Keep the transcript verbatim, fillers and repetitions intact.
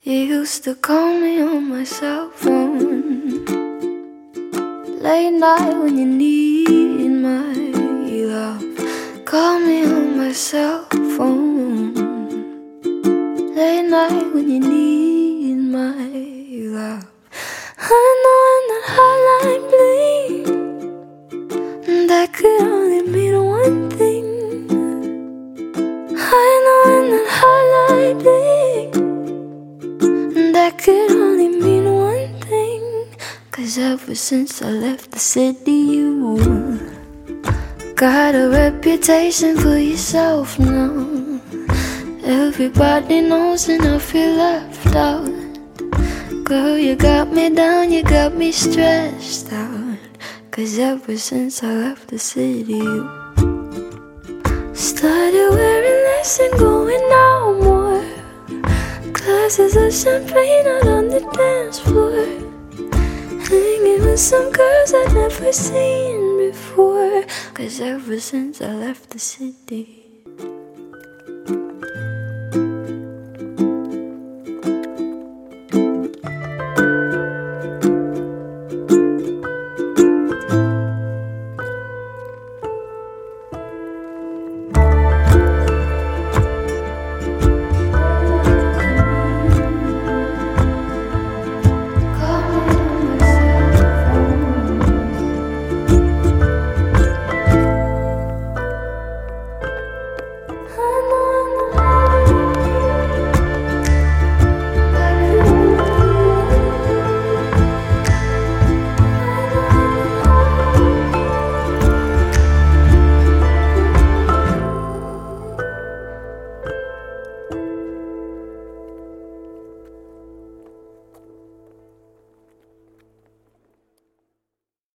You used to call me on my cell phone late night when you need my love. Call me on my cell phone late night when you need my love. I know when that hotline bling, that could only mean one thing. I know when that hotline bling, that could only mean one thing. Cause ever since I left the city, you got a reputation for yourself now. Everybody knows and I feel left out. Girl, you got me down, you got me stressed out. Cause ever since I left the city, you started wearing less and going out more. Glasses of champagne out on the dance floor, hanging with some girls I'd never seen before. Cause ever since I left the city,